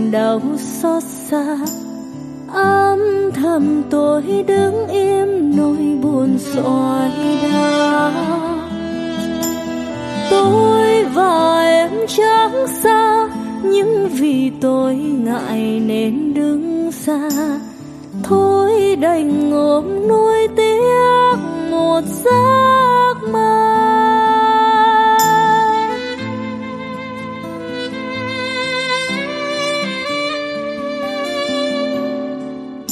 đau xót xa. Âm thầm tôi đứng im nỗi buồn xoài đá. Tôi và em chẳng xa, nhưng vì tôi ngại nên đứng xa. Thôi đành ôm nuối tiếc một giấc